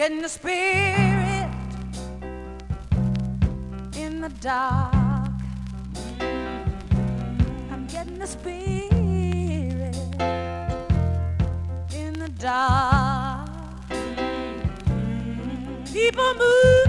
getting the spirit in the dark. I'm getting the spirit in the dark. People move.